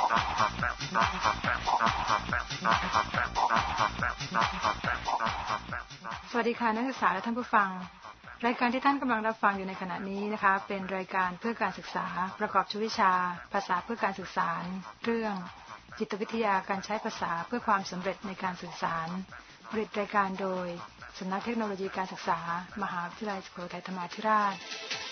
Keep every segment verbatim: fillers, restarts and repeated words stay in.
สวัสดีค่ะนักศึกษาและท่านผู้ฟังรายการที่ท่านกำลังรับฟังอยู่ในขณะนี้นะคะเป็นรายการเพื่อการศึกษาประกอบชุดวิชาภาษาเพื่อการสื่อสารเรื่องจิตวิทยาการใช้ภาษาเพื่อความสำเร็จในการสื่อสารผลิตรายการโดยสำนักเทคโนโลยีการศึกษามหาวิทยาลัยสุโขทัยธรรมาธิราช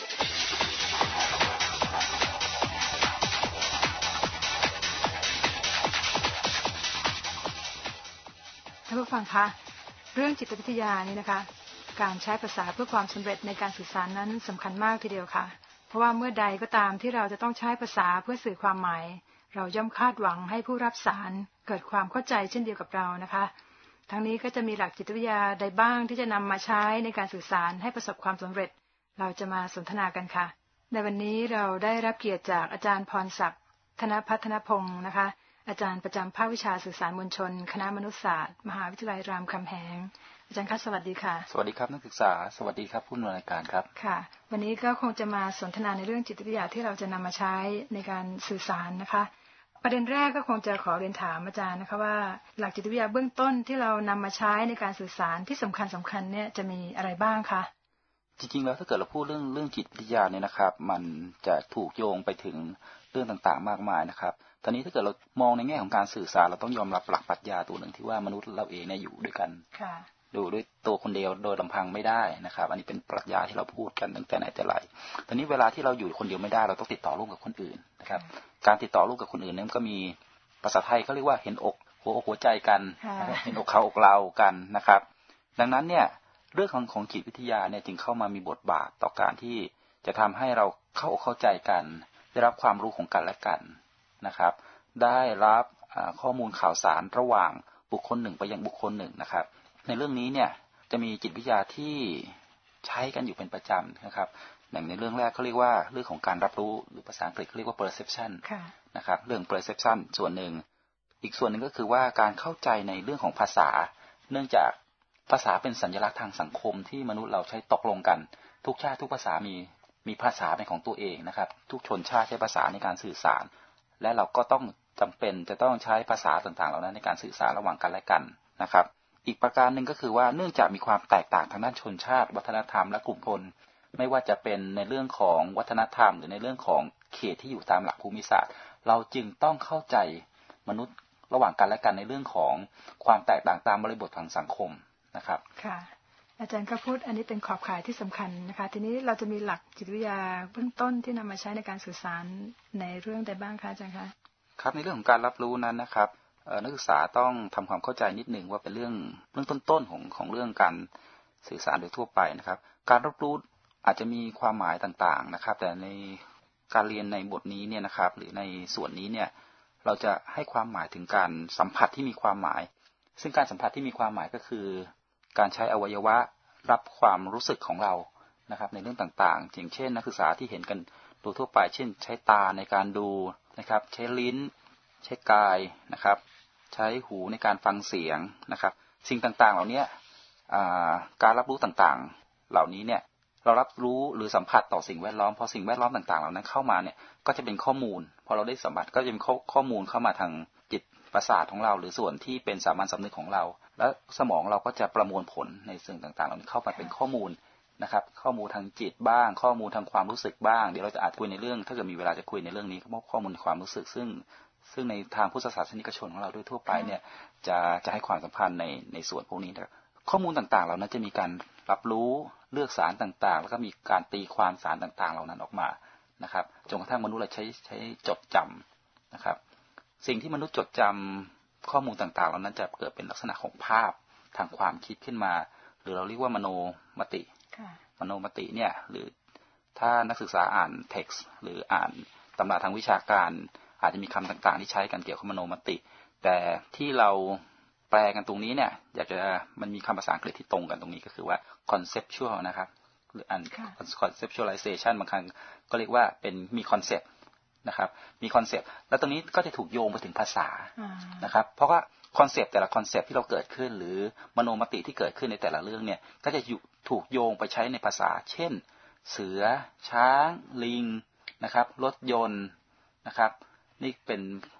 ท่านผู้ฟังคะเรื่องจิตวิทยานี่นะคะการใช้ภาษาเพื่อความสำเร็จในการสื่อสารนั้นสำคัญมากทีเดียวค่ะเพราะว่าเมื่อใดก็ตามที่เราจะต้องใช้ภาษาเพื่อสื่อความหมายเราย่อมคาดหวังให้ผู้รับสารเกิดความเข้าใจเช่นเดียวกับเรานะคะทั้งนี้ก็จะมีหลักจิตวิทยาใดบ้างที่จะนำมาใช้ในการสื่อสารให้ประสบความสำเร็จเราจะมาสนทนากันค่ะในวันนี้เราได้รับเกียรติจากอาจารย์พรศักดิ์ธนพัฒนพงศ์นะคะอาจารย์ประจำภาควิชาสื่อสารมวลชนคณะมนุษยศาสตร์มหาวิทยาลัยรามคำแหงอาจารย์คะสวัสดีค่ะสวัสดีครับนักศึกษาสวัสดีครับผู้ดำเนินรายการครับค่ะวันนี้ก็คงจะมาสนทนาในเรื่องจิตวิทยาที่เราจะนำมาใช้ในการสื่อสารนะคะประเด็นแรกก็คงจะขอเรียนถามอาจารย์นะคะว่าหลักจิตวิทยาเบื้องต้นที่เรานำมาใช้ในการสื่อสารที่สำคัญสำคัญเนี่ยจะมีอะไรบ้างคะจริงๆแล้วถ้าเกิดเราพูดเรื่องเรื่องจิตวิทยาเนี่ยนะครับมันจะถูกโยงไปถึงเรื่องต่างๆมากมายนะครับตอนนี้ถ้าเกิดเรามองในแง่ของการสื่อสารเราต้องยอมรับหลักปรัชญาตัวหนึ่งที่ว่ามนุษย์เราเองเนี่ยอยู่ด้วยกันดูด้วยตัวคนเดียวโดยลำพังไม่ได้นะครับอันนี้เป็นปรัชญาที่เราพูดกันตั้งแต่ไหนแต่ไรตอนนี้เวลาที่เราอยู่คนเดียวไม่ได้เราต้องติดต่อร่วมกับคนอื่นนะครับการติดต่อร่วมกับคนอื่นนั้นก็มีภาษาไทยเขาเรียกว่าเห็นอกหัวอกหัวใจกันเห็นอกเขาอกเรากันนะครับดังนั้นเนี่ยเรื่องของของจิตวิทยาเนี่ยจึงเข้ามามีบทบาทต่อการที่จะทำให้เราเข้าอกเข้าใจกันได้รับความรู้ของกันและกันนะครับได้รับข้อมูลข่าวสารระหว่างบุคคลหนึ่งไปยังบุคคลหนึ่งนะครับในเรื่องนี้เนี่ยจะมีจิตวิทยาที่ใช้กันอยู่เป็นประจำนะครับอย่างในเรื่องแรกเขาเรียกว่าเรื่องของการรับรู้หรือภาษาอังกฤษเขาเรียกว่า perception นะครับเรื่อง perception ส่วนหนึ่งอีกส่วนหนึ่งก็คือว่าการเข้าใจในเรื่องของภาษาเนื่องจากภาษาเป็นสัญลักษณ์ทางสังคมที่มนุษย์เราใช้ตกลงกันทุกชาติทุกภาษามีมีภาษาเป็นของตัวเองนะครับทุกชนชาติใช้ภาษาในการสื่อสารและเราก็ต้องจำเป็นจะต้องใช้ภาษาต่างๆเหล่านั้นในการสื่อสารระหว่างกันและกันนะครับอีกประการหนึ่งก็คือว่าเนื่องจากมีความแตกต่างทางด้านชนชาติวัฒนธรรมและกลุ่มชนไม่ว่าจะเป็นในเรื่องของวัฒนธรรมหรือในเรื่องของเขตที่อยู่ตามหลักภูมิศาสตร์เราจึงต้องเข้าใจมนุษย์ระหว่างกันและกันในเรื่องของความแตกต่างตามบริบททางสังคมนะครับค่ะอาจารย์ก็พูดอันนี้เป็นขอบข่ายที่สำคัญนะคะทีนี้เราจะมีหลักจิตวิทยาเบื้องต้นที่นำมาใช้ในการสื่อสารในเรื่องใดบ้างคะอาจารย์คะครับในเรื่องของการรับรู้นั้นนะครับนักศึกษาต้องทำความเข้าใจนิดหนึ่งว่าเป็นเรื่องเรื่องต้นๆของของเรื่องการสื่อสารโดยทั่วไปนะครับการรับรู้อาจจะมีความหมายต่างๆนะครับแต่ในการเรียนในบทนี้เนี่ยนะครับหรือในส่วนนี้เนี่ยเราจะให้ความหมายถึงการสัมผัสที่มีความหมายซึ่งการสัมผัสที่มีความหมายก็คือการใช้อวัยวะรับความรู้สึกของเรานะครับในเรื่องต่างๆอย่างเช่นนักศึกษาที่เห็นกันโดยทั่วไปเช่นใช้ตาในการดูนะครับใช้ลิ้นใช้กายนะครับใช้หูในการฟังเสียงนะครับสิ่งต่างๆเหล่านี้การรับรู้ต่างๆเหล่านี้เนี่ยเรารับรู้หรือสัมผัสต่อสิ่งแวดล้อมพอสิ่งแวดล้อมต่างๆเหล่านั้นเข้ามาเนี่ยก็จะเป็นข้อมูลพอเราได้สัมผัสก็จะเป็นข้อมูลเข้ามาทางจิตประสาทของเราหรือส่วนที่เป็นสามัญสำนึกของเราและสมองเราก็จะประมวลผลในสิ่งต่างๆเหล่านี้เข้ามาเป็นข้อมูลนะครับข้อมูลทางจิตบ้างข้อมูลทางความรู้สึกบ้างเดี๋ยวเราจะอาจคุยในเรื่องถ้าเกิดมีเวลาจะคุยในเรื่องนี้ข้อมูลความรู้สึกซึ่งซึ่งในทางพุทธศาสนิกชนของเราด้วยทั่วไปเนี่ยจะจะให้ความสำคัญในในส่วนพวกนี้นะครับข้อมูลต่างๆเหล่านั้นจะมีการรับรู้เลือกสารต่างๆแล้วก็มีการตีความสารต่างๆเหล่านั้นออกมานะครับจนกระทั่งมนุษย์เราใช้ใช้จดจำนะครับสิ่งที่มนุษย์จดจำข้อมูลต่างๆเหล่านั้นจะเกิดเป็นลักษณะของภาพทางความคิดขึ้นมาหรือเราเรียกว่ามโนมติมโนมติเนี่ยหรือถ้านักศึกษาอ่าน text หรืออ่านตำราทางวิชาการอาจจะมีคำต่างๆที่ใช้กันเกี่ยวกับมโนมติแต่ที่เราแปลกันตรงนี้เนี่ยอยากจะมันมีคำภาษาอังกฤษที่ตรงกันตรงนี้ก็คือว่า conceptual นะครับหรืออัน conceptualization บางครั้งก็เรียกว่าเป็นมี concept นะครับมีคอนเซปต์แล้วตรงนี้ก็จะถูกโยงไปถึงภาษานะครับเพราะว่าคอนเซปต์แต่ละคอนเซปต์ที่เราเกิดขึ้นหรือมโนมติที่เกิดขึ้นในแต่ละเรื่องเนี่ยก็จะถูกโยงไปใช้ในภาษาเช่นเสือช้างลิงนะครับรถยนต์นะครับนี่เป็น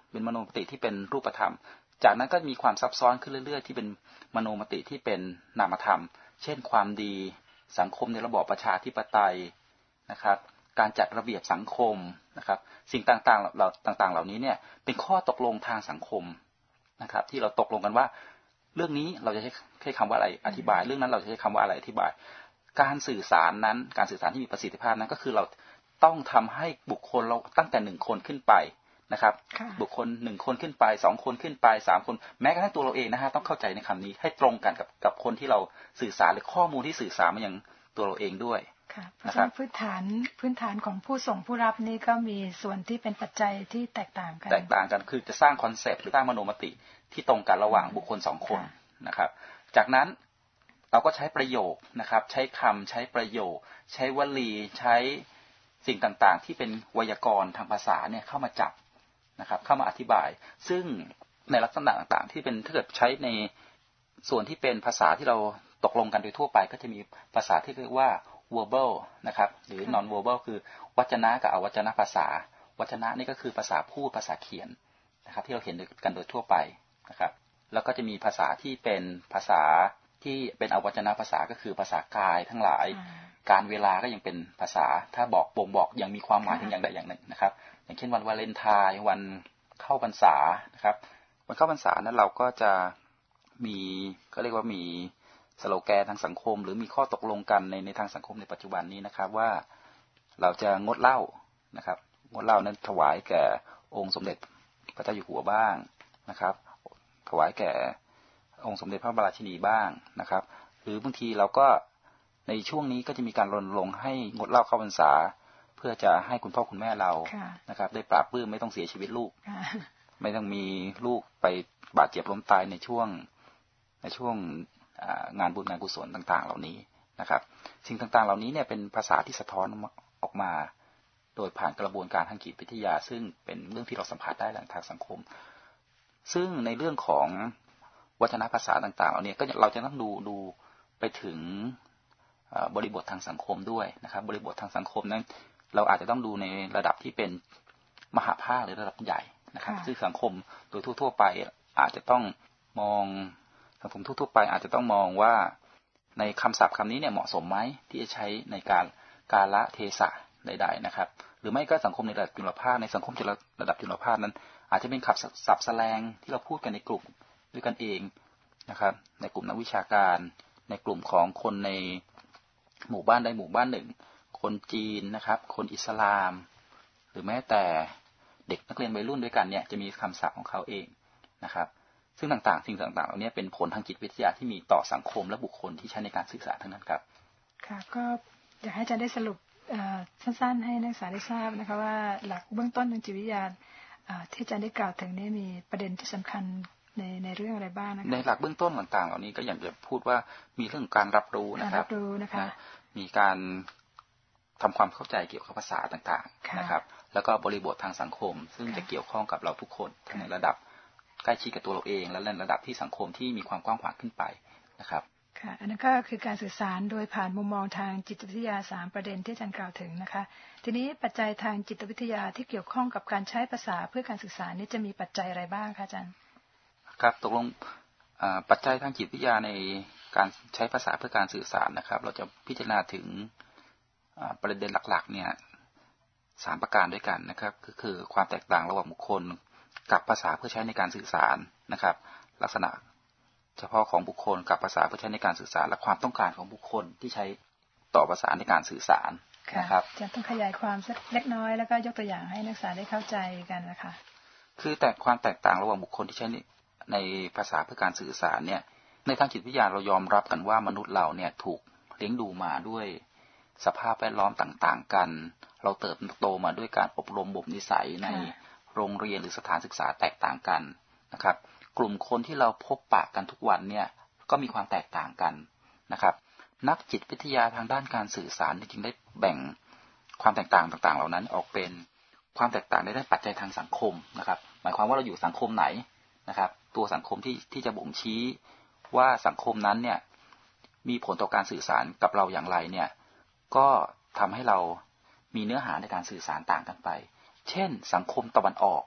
เป็นมโนมติที่เป็นรูปธรรมจากนั้นก็มีความซับซ้อนขึ้นเรื่อยๆที่เป็นมโนมติที่เป็นนามธรรมเช่นความดีสังคมในระบอบประชาธิปไตยนะครับการจัดระเบียบสังคมนะครับสิ่งต่างๆเหล่าต่างๆเหล่านี้เนี่ยเป็นข้อตกลงทางสังคมนะครับที่เราตกลงกันว่าเรื่องนี้เราจะใช้ใช้คำว่าอะไรอธิบายเรื่องนั้นเราจะใช้คำว่าอะไรอธิบายการสื่อสารนั้นการสื่อสารที่มีประสิทธิภาพนั้นก็คือเราต้องทำให้บุคคลเราตั้งแต่หนึ่งคนขึ้นไปนะครับบุคคลหนึ่งคนขึ้นไปสองคนขึ้นไปสามคนแม้กระทั่งตัวเราเองนะฮะต้องเข้าใจในคำนี้ให้ตรงกันกับกับคนที่เราสื่อสารหรือข้อมูลที่สื่อสารมายังตัวเราเองด้วยนะครับพื้นฐานพื้นฐานของผู้ส่งผู้รับนี่ก็มีส่วนที่เป็นปัจจัยที่แตกต่างกันแตกต่างกันคือจะสร้างคอนเซปต์หรือสร้างมโนมติที่ตรงกันระหว่างบุคคลสองคนนะครับจากนั้นเราก็ใช้ประโยคนะครับใช้คำใช้ประโยคใช้วลีใช้สิ่งต่างๆที่เป็นไวยากรณ์ทางภาษาเนี่ยเข้ามาจับนะครับเข้ามาอธิบายซึ่งในลักษณะต่างๆที่เป็นถ้าเกิดใช้ในส่วนที่เป็นภาษาที่เราตกลงกันโดยทั่วไปก็จะมีภาษาที่เรียกว่า verbal นะครับหรือ non verbal คือวจนะกับอวจนะภาษาวจนะนี่ก็คือภาษาพูดภาษาเขียนนะครับที่เราเห็นกันโดยทั่วไปนะครับแล้วก็จะมีภาษาที่เป็นภาษาที่เป็นอวจนะภาษาก็คือภาษากายทั้งหลายการเวลาก็ยังเป็นภาษาถ้าบอกบ่งบอกยังมีความหมายถึงอย่างใดอย่างหนึ่งนะครับอย่างเช่นวันวาเลนไทน์วันเข้าพรรษานะครับวันเข้าพรรษานั้นเราก็จะมีก็เรียกว่ามีสโลแกนทางสังคมหรือมีข้อตกลงกันในในทางสังคมในปัจจุบันนี้นะครับว่าเราจะงดเหล้านะครับงดเหล้านั้นถวายแก่องค์สมเด็จพระเจ้าอยู่หัวบ้างนะครับถวายแก่องค์สมเด็จพระบรมราชินีบ้างนะครับหรือบางทีเราก็ในช่วงนี้ก็จะมีการรณรงค์ให้งดเหล้าเข้าพรรษาเพื่อจะให้คุณพ่อคุณแม่เรานะครับได้ปราบปลื้มไม่ต้องเสียชีวิตลูกไม่ต้องมีลูกไปบาดเจ็บล้มตายในช่วงในช่วงงานบุญงานกุศลต่างๆเหล่านี้นะครับสิ่งต่างๆเหล่านี้เนี่ยเป็นภาษาที่สะท้อนออกมาโดยผ่านกระบวนการทางจิตวิทยาซึ่งเป็นเรื่องที่เราสัมผัสได้ทางสังคมซึ่งในเรื่องของวจนะภาษาต่างๆเหล่านี้ก็เราจะต้องดูดูไปถึงบริบททางสังคมด้วยนะครับบริบททางสังคมนั้นเราอาจจะต้องดูในระดับที่เป็นมหาภาคหรือระดับใหญ่นะครับซึ่งสังคมโดยทั่วๆไปอาจจะต้องมองสังคมทั่วๆไปอาจจะต้องมองว่าในคำศัพท์คำนี้เนี่ยเหมาะสมไหมที่จะใช้ในการกาลเทศะใดๆนะครับหรือไม่ก็สังคมในระดับจุลภาคในสังคมระดับจุลภาคนั้นอาจจะเป็นคำศัพท์แสลงที่เราพูดกันในกลุ่มด้วยกันเองนะครับในกลุ่มนักวิชาการในกลุ่มของคนในหมู่บ้านใดหมู่บ้านหนึ่งคนจีนนะครับคนอิสลามหรือแม้แต่เด็กนักเรียนวัยรุ่นด้วยกันเนี่ยจะมีคำศัพท์ของเขาเองนะครับซึ่งต่างๆสิ่งต่างๆเหล่านี้เป็นผลทางจิตวิทยาที่มีต่อสังคมและบุคคลที่ใช้ในการศึกษาทั้งนั้นครับค่ะก็อยากให้อาจารย์ได้สรุปสั้นๆให้นักศึกษาได้ทราบนะคะว่าหลักเบื้องต้นทางจิตวิทยาที่อาจารย์ได้กล่าวถึงนี้มีประเด็นที่สำคัญในในเรื่องอะไรบ้างนะคะในหลักเบื้องต้นต่างๆเหล่านี้ก็อย่างจะพูดว่ามีเรื่องการรับรู้นะครับรับรู้นะคะมีการทำความเข้าใจเกี่ยวกับภาษาต่างๆนะครับแล้วก็บริบททางสังคมซึ่งจะเกี่ยวข้องกับเราทุกคนทั้งในระดับใกล้ชิดกับตัวเราเองและในระดับที่สังคมที่มีความกว้างขวางขึ้นไปนะครับค่ะอันนั้นก็คือการสื่อสารโดยผ่านมุมมองทางจิตวิทยาสามประเด็นที่อาจารย์กล่าวถึงนะคะทีนี้ปัจจัยทางจิตวิทยาที่เกี่ยวข้องกับการใช้ภาษาเพื่อการศึกษานี้จะมีปัจจัยอะไรบ้างคะอาจารย์ครับตกลงปัจจัยทางจิตวิทยาในการใช้ภาษาเพื่อการสื่อสารนะครับเราจะพิจารณาถึงประเด็นหลักๆเนี่ยสามประการด้วยกันนะครับก็คือความแตกต่างระหว่างบุคคลกับภาษาเพื่อใช้ในการสื่อสารนะครับลักษณะเฉพาะของบุคคลกับภาษาเพื่อใช้ในการสื่อสารและความต้องการของบุคคลที่ใช้ต่อภาษาในการสื่อสารนะครับจะต้องขยายความสักเล็กน้อยแล้วก็ยกตัวอย่างให้นักศึกษาได้เข้าใจกันนะคะคือแต่ความแตกต่างระหว่างบุคคลที่ใช้ในภาษาเพื่อการสื่อสารเนี่ยในทางจิตวิทยาเรายอมรับกันว่ามนุษย์เราเนี่ยถูกเลี้ยงดูมาด้วยสภาพแวดล้อมต่างๆกันเราเติบโตมาด้วยการอบรมบ่มนิสัยในโรงเรียนหรือสถานศึกษาแตกต่างกันนะครับกลุ่มคนที่เราพบปะกันทุกวันเนี่ยก็มีความแตกต่างกันนะครับนักจิตวิทยาทางด้านการสื่อสารจริงๆได้แบ่งความแตกต่างต่างๆเหล่านั้นออกเป็นความแตกต่างในด้านปัจจัยทางสังคมนะครับหมายความว่าเราอยู่สังคมไหนนะครับตัวสังคมที่ที่จะบ่งชี้ว่าสังคมนั้นเนี่ยมีผลต่อการสื่อสารกับเราอย่างไรเนี่ยก็ทำให้เรามีเนื้อหาในการสื่อสารต่างกันไปเช่นสังคมตะวันออก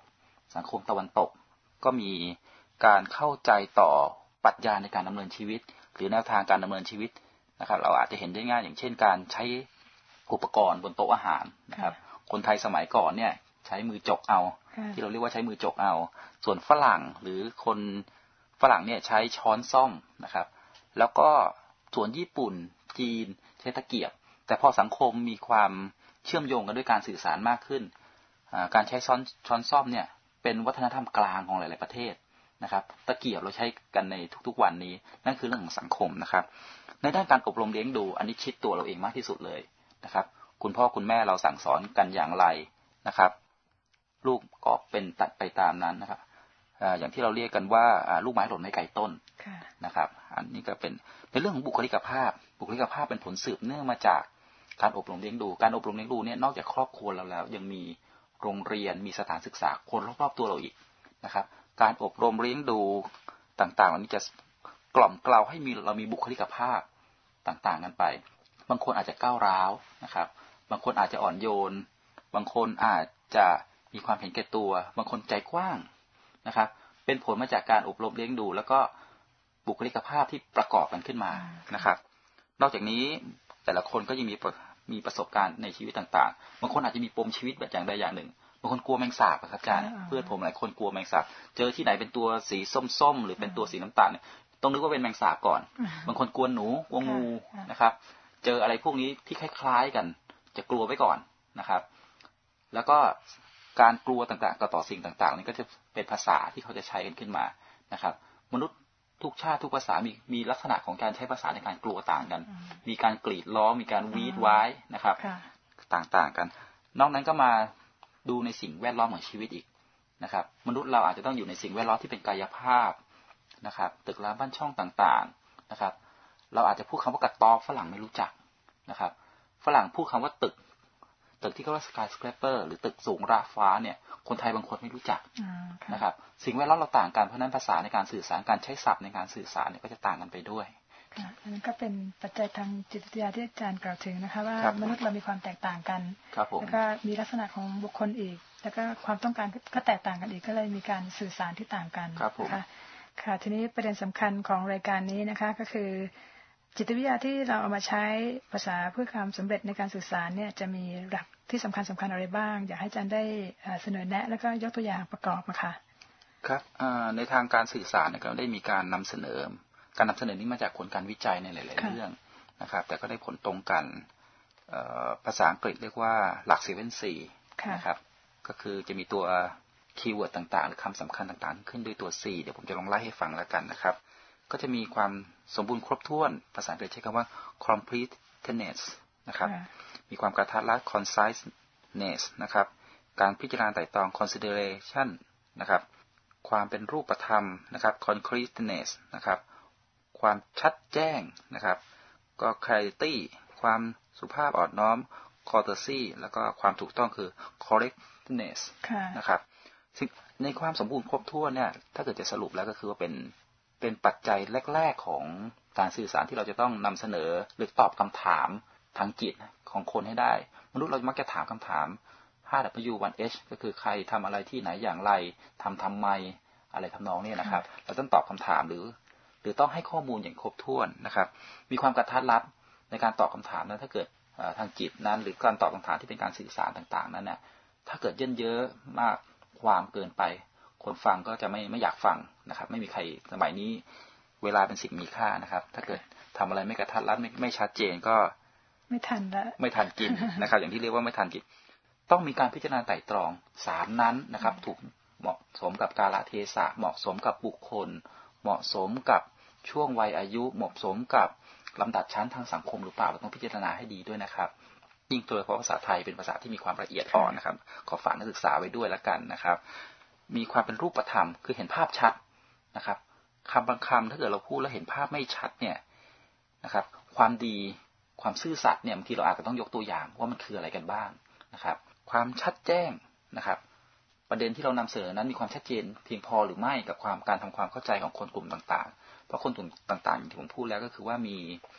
สังคมตะวันตกก็มีการเข้าใจต่อปรัชญาในการดำเนินชีวิตหรือแนวทางการดำเนินชีวิตนะครับเราอาจจะเห็นได้ง่ายอย่างเช่นการใช้อุปกรณ์บนโต๊ะอาหารนะครับคนไทยสมัยก่อนเนี่ยใช้มือจกเอาที่เราเรียกว่าใช้มือจกเอาส่วนฝรั่งหรือคนฝรั่งเนี่ยใช้ช้อนซ่อมนะครับแล้วก็ส่วนญี่ปุ่นจีนใช้ตะเกียบแต่พอสังคมมีความเชื่อมโยงกันด้วยการสื่อสารมากขึ้นการใช้ช้อนช้อนซ่อมเนี่ยเป็นวัฒนธรรมกลางของหลายๆประเทศนะครับตะเกียบเราใช้กันในทุกๆวันนี้นั่นคือเรื่องของสังคมนะครับในด้านการอบรมเลี้ยงดูอันนี้ชิดตัวเราเองมากที่สุดเลยนะครับคุณพ่อคุณแม่เราสั่งสอนกันอย่างไรนะครับลูกก็เป็นตัดไปตามนั้นนะครับอย่างที่เราเรียกกันว่าลูกไม้หล่นไม่ไกลต้นนะครับอันนี้ก็เป็นเป็นเรื่องของบุคลิกภาพบุคลิกภาพเป็นผลสืบเนื่องมาจากการอบรมเลี้ยงดูการอบรมเลี้ยงดูเนี่ยนอกจากครอบครัวเราแล้วยังมีโรงเรียนมีสถานศึกษาคนรอบๆตัวเราอีกนะครับการอบรมเลี้ยงดูต่างๆอันนี้จะกล่อมเกลาให้มีเรามีบุคลิกภาพต่างๆกันไปบางคนอาจจะก้าวร้าวนะครับบางคนอาจจะอ่อนโยนบางคนอาจจะมีความเห็นแก่ตัวบางคนใจกว้างนะครับเป็นผลมาจากการอบรมเลี้ยงดูแล้วก็บุคลิกภาพที่ประกอบกันขึ้นมานะครับนอกจากนี้แต่ละคนก็ยังมีมีประสบการณ์ในชีวิตต่างๆบางคนอาจจะมีปมชีวิตแบบอย่างใดอย่างหนึ่งบางคนกลัวแมงสาบครับอาจารย์เพื่อนผมหลายคนกลัวแมงสาบเจอที่ไหนเป็นตัวสีส้มๆหรือเป็นตัวสีน้ำตาลเนี่ยต้องนึกว่าเป็นแมงสาบก่อนบางคนกลัวหนูกลัวงูนะครับเจออะไรพวกนี้ที่คล้ายๆกันจะกลัวไว้ก่อนนะครับแล้วก็การกลัวต่างๆต่อสิ่งต่างๆนี่ก็จะเป็นภาษาที่เขาจะใช้กันขึ้นมานะครับมนุษย์ทุกชาติทุกภาษามีมีลักษณะของการใช้ภาษาในการกลัวต่างกันมีการกรีดร้องมีการวีดว้ายนะครับต่างๆกันนอกนั้นก็มาดูในสิ่งแวดล้อมของชีวิตอีกนะครับมนุษย์เราอาจจะต้องอยู่ในสิ่งแวดล้อมที่เป็นกายภาพนะครับตึกรามบ้านช่องต่างๆนะครับเราอาจจะพูดคำว่ากระต๊อบฝรั่งไม่รู้จักนะครับฝรั่งพูดคำว่าตึกตึกที่เขาเรียกว่า skyscraper หรือตึกสูงราฟ้าเนี่ยคนไทยบางคนไม่รู้จักนะครับสิ่งแวดล้อมเราต่างกันเพราะนั้นภาษาในการสื่อสารการใช้ศัพท์ในการสื่อสารเนี่ยก็จะต่างกันไปด้วยค่ะอันนั้นก็เป็นปัจจัยทางจิตวิทยาที่อาจารย์กล่าวถึงนะคะว่ามนุษย์เรามีความแตกต่างกันแล้วก็มีลักษณะของบุคคลอีกแล้วก็ความต้องการก็แตกต่างกันอีกก็เลยมีการสื่อสารที่ต่างกันนะคะค่ะทีนี้ประเด็นสำคัญของรายการนี้นะคะก็คือจิตวิทยาที่เราเอามาใช้ภาษาเพื่อความสำเร็จในการสื่อสารเนี่ยจะมีหลักที่สำคัญสำคัญอะไรบ้างอยากให้อาจารย์ได้เสนอแนะแล้วก็ยกตัวอย่างประกอบมาค่ะครับในทางการสื่อสารเนี่ยก็ได้มีการนำเสนอการนำเสนอนี้มาจากผลการวิจัยในหลายๆเรื่องนะครับแต่ก็ได้ผลตรงกันภาษาอังกฤษเรียกว่าหลัก เซเว่น ซี นะครับก็คือจะมีตัวคีย์เวิร์ดต่างๆหรือคำสำคัญต่างๆขึ้นด้วยตัว C เดี๋ยวผมจะลองไล่ให้ฟังแล้วกันนะครับก็จะมีความสมบูรณ์ครบถ้วนภาษาอังกฤษใช้คำว่า completeness นะครับมีความกระทัดรัด conciseness นะครับการพิจารณาไตร่ตรอง consideration นะครับความเป็นรูปธรรมนะครับ concreteness นะครับความชัดแจ้งนะครับก็ clarity ความสุภาพอ่อนน้อม courtesy แล้วก็ความถูกต้องคือ correctness นะครับในความสมบูรณ์ครบถ้วนเนี่ยถ้าเกิดจะสรุปแล้วก็คือว่าเป็นเป็นปัจจัยแรกๆของการสื่อสารที่เราจะต้องนำเสนอหรือตอบคำถามทางจิตของคนให้ได้มนุษย์เรามักจะถามคำถาม ห้า ดับเบิลยู วัน เอช ก็คือใครทำอะไรที่ไหนอย่างไรทำทำไมอะไรทำนองนี้นะครับเราต้องตอบคำถามหรือหรือต้องให้ข้อมูลอย่างครบถ้วนนะครับมีความกระทัดรัดในการตอบคำถามนั้นถ้าเกิดทางจิตนั้นหรือการตอบคำถามที่เป็นการสื่อสารต่างๆนั้นเนี่ยถ้าเกิดเยินเยอะมากความเกินไปคนฟังก็จะไม่ไม่อยากฟังนะครับไม่มีใครสมัยนี้เวลาเป็นสิ่งมีค่านะครับถ้าเกิดทำอะไรไม่กระทัดรัดไม่ไม่ชัดเจนก็ไม่ทันละไม่ทันกินนะครับอย่างที่เรียกว่าไม่ทันกินต้องมีการพิจารณาไตร่ตรองสามนั้นนะครับถูกเหมาะสมกับกาลเทศะเหมาะสมกับบุคคลเหมาะสมกับช่วงวัยอายุเหมาะสมกับลำดับชั้นทางสังคมหรือเปล่าเราต้องพิจารณาให้ดีด้วยนะครับยิ่งโดยเฉพาะภาษาไทยเป็นภาษาที่มีความละเอียดอ่อนนะครับขอฝากนักศึกษาไว้ด้วยแล้วกันนะครับมีความเป็นรูปธรรมคือเห็นภาพชัดนะครับคำบางคำถ้าเกิดเราพูดแล้วเห็นภาพไม่ชัดเนี่ยนะครับความดีความซื่อสัตย์เนี่ยบางทีเราอาจจะต้องยกตัวอย่างว่ามันคืออะไรกันบ้างนะครับความชัดแจ้งนะครับประเด็นที่เรานำเสนอนั้นมีความชัดเจนเพียงพอหรือไม่กับความการทำความเข้าใจของคนกลุ่มต่างๆเพราะคนกลุ่มต่างๆอย่างที่ผมพูดแล้วก็คือว่ามี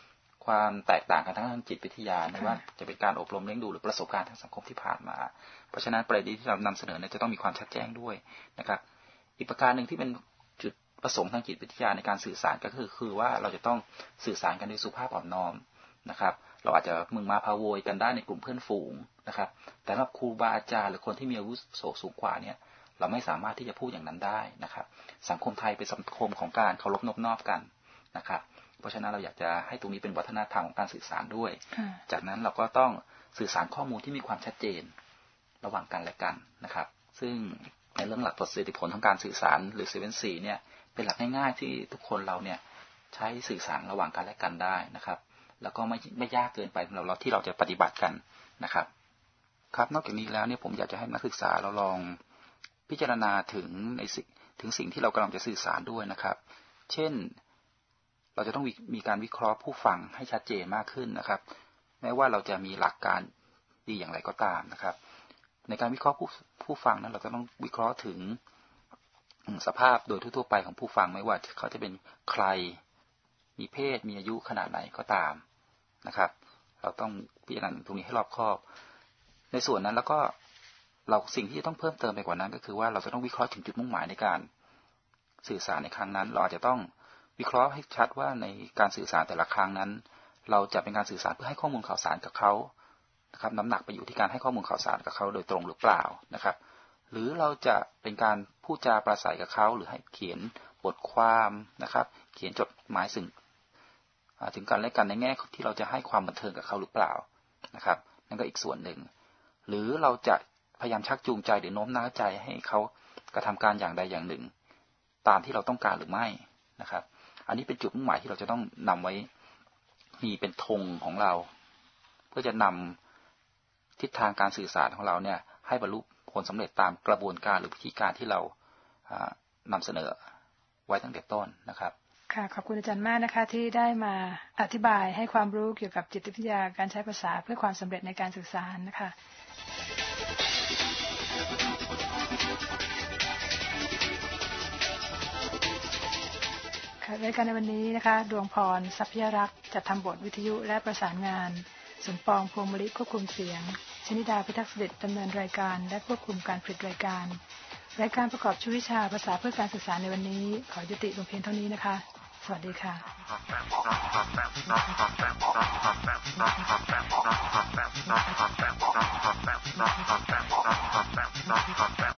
ความแตกต่างกันทั้งทางจิตวิทยาไม่ว่าจะเป็นการอบรมเลี้ยงดูหรือประสบการณ์ทางสังคมที่ผ่านมาเพราะฉะนั้นประเด็นที่เรานำเสนอเนี่ยจะต้องมีความชัดแจ้งด้วยนะครับอีกประการหนึ่งที่เป็นจุดประสงค์ทางจิตวิทยาในการสื่อสารก็คือคือว่าเราจะต้องสื่อสารกันด้วยสุภาพอ่อนน้อมนะครับเราอาจจะมึงมาพาโวยกันได้ในกลุ่มเพื่อนฝูงนะครับแต่สำหรับครูบาอาจารย์หรือคนที่มีอาวุโสสูงกว่าเนี่ยเราไม่สามารถที่จะพูดอย่างนั้นได้นะครับสังคมไทยเป็นสังคมของการเคารพนอบนอบกันนะครับเพราะฉะนั้นเราอยากจะให้ตรงนี้เป็นวัฒนธรรมของการสื่อสารด้วยจากนั้นเราก็ต้องสื่อสารข้อมูลที่มีความชัดเจนระหว่างกันและกันนะครับซึ่งในเรื่องหลักประสิทธิผลทางการสื่อสารหรือ เซเว่น ซี เนี่ยเป็นหลักง่ายๆที่ทุกคนเราเนี่ยใช้สื่อสารระหว่างกันและกันได้นะครับแล้วก็ไม่ไม่ยากเกินไปสำหรับเราที่เราจะปฏิบัติกันนะครับครับนอกจากนี้แล้วเนี่ยผมอยากจะให้นักศึกษาเราลองพิจารณาถึงในสิ่งถึงสิ่งที่เรากำลังจะสื่อสารด้วยนะครับเช่นเราจะต้องมีการวิเคราะห์ผู้ฟังให้ชัดเจนมากขึ้นนะครับแม้ว่าเราจะมีหลักการดีอย่างไรก็ตามนะครับในการวิเคราะห์ผู้ผู้ฟังนั้นเราจะต้องวิเคราะห์ถึงสภาพโดยทั่วๆไปของผู้ฟังไม่ว่าเขาจะเป็นใครมีเพศมีอายุขนาดไหนก็ตามนะครับเราต้องพิจารณาตรงนี้ให้รอบคอบในส่วนนั้นแล้วก็เราสิ่งที่จะต้องเพิ่มเติมไปกว่านั้นก็คือว่าเราจะต้องวิเคราะห์ถึงจุดมุ่งหมายในการสื่อสารในครั้งนั้นเราอาจจะต้องวิเคราะห์ให้ชัดว่าในการสื่อสารแต่ละครั้งนั้นเราจะเป็นการสื่อสารเพื่อให้ข้อมูลข่าวสารกับเขานะครับน้ำหนักไปอยู่ที่การให้ข้อมูลข่าวสารกับเขาโดยตรงหรือเปล่านะครับหรือเราจะเป็นการพูดจาปราศัยกับเขาหรือให้เขียนบทความนะครับเขียนจดหมายสิ่งถึงกันและกันในแง่ที่เราจะให้ความบันเทิงกับเขาหรือเปล่านะครับนั่นก็อีกส่วนหนึ่งหรือเราจะพยายามชักจูงใจหรือโน้มน้าวใจให้เขากระทำการอย่างใดอย่างหนึ่งตามที่เราต้องการหรือไม่นะครับอันนี้เป็นจุดมุ่งหมายที่เราจะต้องนำไว้มีเป็นธงของเราเพื่อจะนำทิศทางการสื่อสารของเราเนี่ยให้บรรลุผลสำเร็จตามกระบวนการหรือวิธีการที่เรานำเสนอไว้ตั้งแต่ต้นนะครับค่ะขอบคุณอาจารย์มากนะคะที่ได้มาอธิบายให้ความรู้เกี่ยวกับจิตวิทยาการใช้ภาษาเพื่อความสำเร็จในการสื่อสารนะคะรายการในวันนี้นะคะดวงพรทรัพยรักษ์จัดทำบทวิทยุและประสานงานสมปองพวงมลิควบคุมเสียงชนิดาพิทักษ์เสด็จดำเนินรายการและควบคุมการผลิตรายการรายการประกอบชื่อวิชาภาษาเพื่อการสื่อสารในวันนี้ขอยุติลงเพียงเท่านี้นะคะสวัสดีค่ะ